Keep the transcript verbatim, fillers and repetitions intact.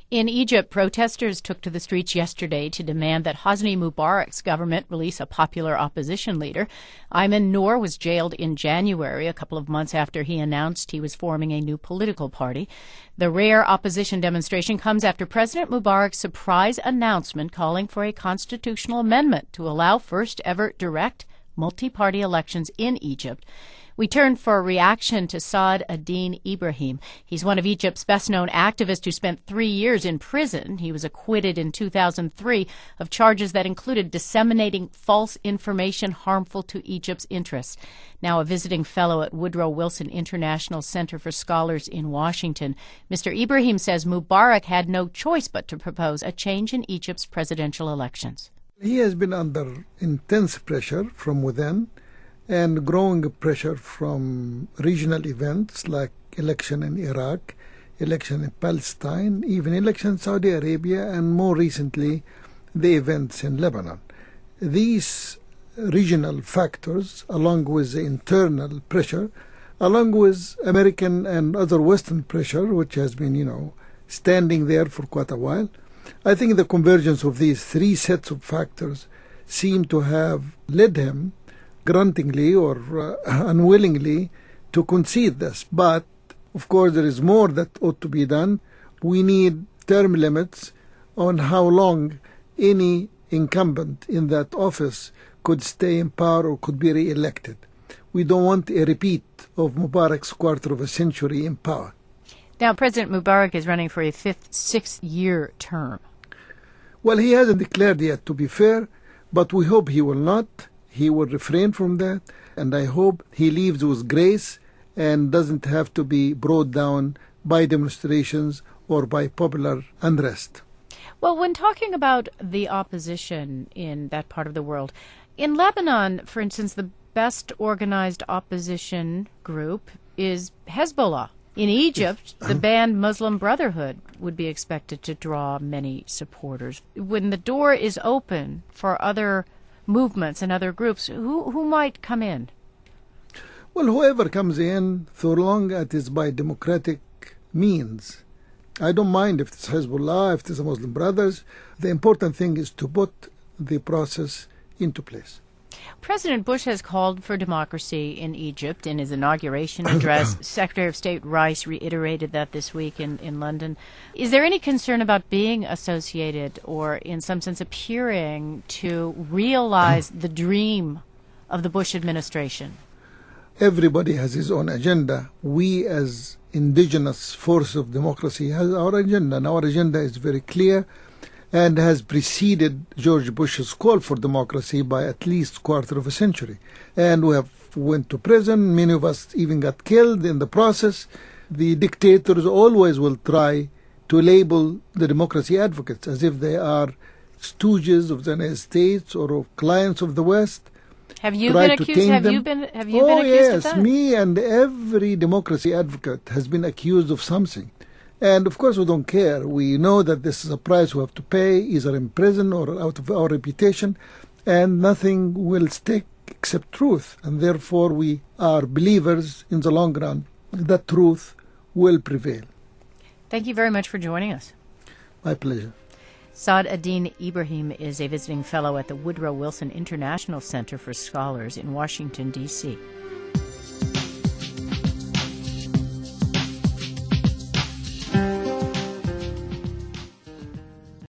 In Egypt, protesters took to the streets yesterday to demand that Hosni Mubarak's government release a popular opposition leader. Ayman Noor was jailed in January, a couple of months after he announced he was forming a new political party. The rare opposition demonstration comes after President Mubarak's surprise announcement calling for a constitutional amendment to allow first-ever direct multi-party elections in Egypt. We turn for a reaction to Saad ad-Din Ibrahim. He's one of Egypt's best-known activists who spent three years in prison. He was acquitted in two thousand three of charges that included disseminating false information harmful to Egypt's interests. Now a visiting fellow at Woodrow Wilson International Center for Scholars in Washington, Mister Ibrahim says Mubarak had no choice but to propose a change in Egypt's presidential elections. He has been under intense pressure from within and growing pressure from regional events like election in Iraq, election in Palestine, even election in Saudi Arabia, and more recently, the events in Lebanon. These regional factors, along with the internal pressure, along with American and other Western pressure, which has been, you know, standing there for quite a while, I think the convergence of these three sets of factors seem to have led him gruntingly or uh, unwillingly to concede this. But, of course, there is more that ought to be done. We need term limits on how long any incumbent in that office could stay in power or could be re-elected. We don't want a repeat of Mubarak's quarter of a century in power. Now, President Mubarak is running for a fifth, sixth-year term. Well, he hasn't declared yet, to be fair, but we hope he will not. He will refrain from that, and I hope he leaves with grace and doesn't have to be brought down by demonstrations or by popular unrest. Well, when talking about the opposition in that part of the world, in Lebanon, for instance, the best organized opposition group is Hezbollah. In Egypt, the banned Muslim Brotherhood would be expected to draw many supporters. When the door is open for other movements and other groups, who who might come in? Well, whoever comes in, so long as it is by democratic means. I don't mind if it's Hezbollah, if it's the Muslim Brothers. The important thing is to put the process into place. President Bush has called for democracy in Egypt in his inauguration address. Secretary of State Rice reiterated that this week in, in London. Is there any concern about being associated or, in some sense, appearing to realize the dream of the Bush administration? Everybody has his own agenda. We, as indigenous force of democracy, has our agenda, and our agenda is very clear and has preceded George Bush's call for democracy by at least quarter of a century. And we have went to prison. Many of us even got killed in the process. The dictators always will try to label the democracy advocates as if they are stooges of the United States or of clients of the West. Have you been accused? Have you been? Have you been accused of that? Oh yes, me and every democracy advocate has been accused of something. And, of course, we don't care. We know that this is a price we have to pay, either in prison or out of our reputation, and nothing will stick except truth. And, therefore, we are believers in the long run that truth will prevail. Thank you very much for joining us. My pleasure. Saad ad-Din Ibrahim is a visiting fellow at the Woodrow Wilson International Center for Scholars in Washington, D C